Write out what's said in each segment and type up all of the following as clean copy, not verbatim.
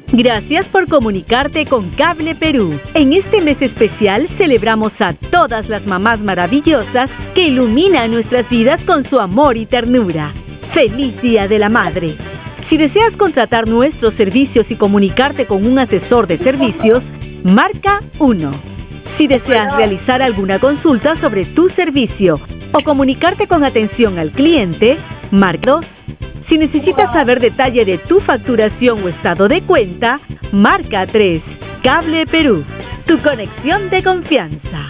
Gracias por comunicarte con Cable Perú. En este mes especial celebramos a todas las mamás maravillosas que iluminan nuestras vidas con su amor y ternura. ¡Feliz Día de la Madre! Si deseas contratar nuestros servicios y comunicarte con un asesor de servicios, marca 1. Si deseas realizar alguna consulta sobre tu servicio o comunicarte con atención al cliente, marca 2. Si necesitas saber detalle de tu facturación o estado de cuenta, marca 3. Cable Perú, tu conexión de confianza.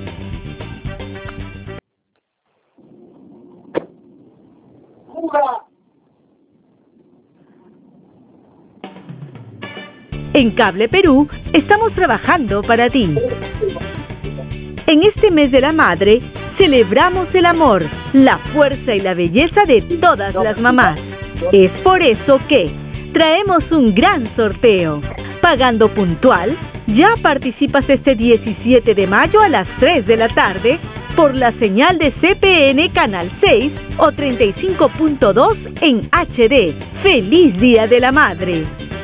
En Cable Perú estamos trabajando para ti. En este mes de la madre, celebramos el amor, la fuerza y la belleza de todas las mamás. Es por eso que traemos un gran sorteo. Pagando puntual, ya participas este 17 de mayo a las 3 de la tarde por la señal de CPN Canal 6 o 35.2 en HD. ¡Feliz Día de la Madre!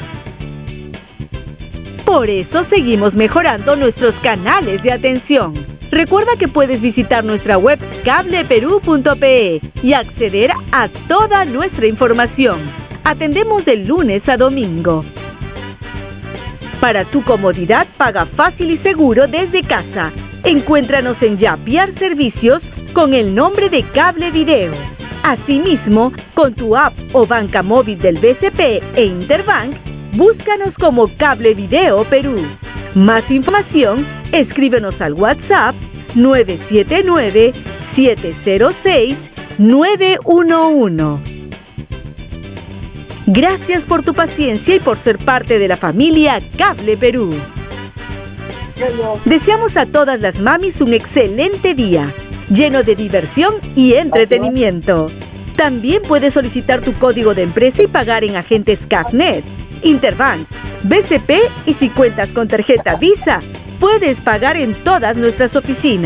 Por eso seguimos mejorando nuestros canales de atención. Recuerda que puedes visitar nuestra web cableperú.pe y acceder a toda nuestra información. Atendemos de lunes a domingo. Para tu comodidad, paga fácil y seguro desde casa. Encuéntranos en Yapiar Servicios con el nombre de Cable Video. Asimismo, con tu app o banca móvil del BCP e Interbank, búscanos como Cable Video Perú. Más información, escríbenos al WhatsApp 979-706-911. Gracias por tu paciencia y por ser parte de la familia Cable Perú. Deseamos a todas las mamis un excelente día, lleno de diversión y entretenimiento. También puedes solicitar tu código de empresa y pagar en agentes CAFNet, Interbank, BCP y si cuentas con tarjeta Visa, puedes pagar en todas nuestras oficinas.